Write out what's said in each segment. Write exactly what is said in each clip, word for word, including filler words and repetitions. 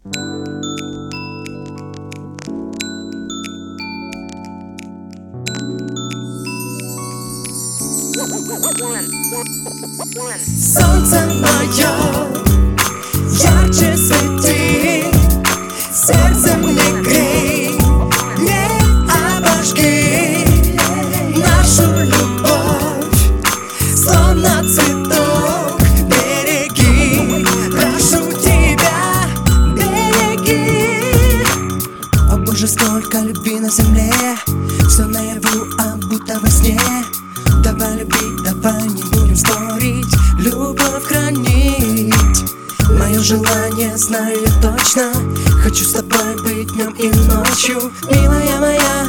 Солнце мое, ярче свети, сердце мне грей, не обожги нашу любовь, словно цветок. Береги, прошу тебя, береги. О Боже, столько любви на земле, все наяву, а будто во сне. Давай любить, давай не будем спорить, любовь хранить. Мое желание знаю я точно, хочу с тобой быть днем и ночью. Милая моя,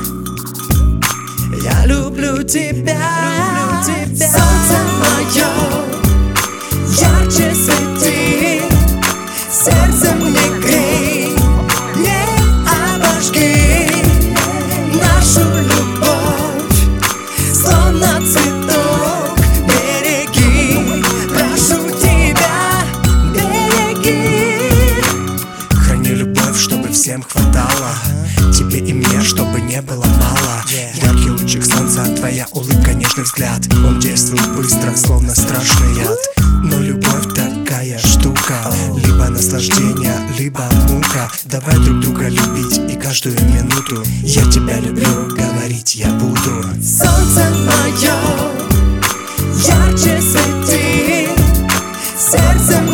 я люблю тебя, люблю тебя. Солнце мое, ярче свети, сердце мне грей, не обожги нашу любовь, словно цветок. Береги, прошу тебя, береги. Храни любовь, чтобы всем хватало, тебе и мне, чтобы не было мало. Яркий лучик солнца, твоя улыбка, нежный взгляд, он действует быстро, словно страшный яд. Но любовь такая штука, либо наслаждение, либо мука. Давай друг друга любить и каждую минуту я тебя люблю, говорить я буду. Солнце мое, ярче свети, сердце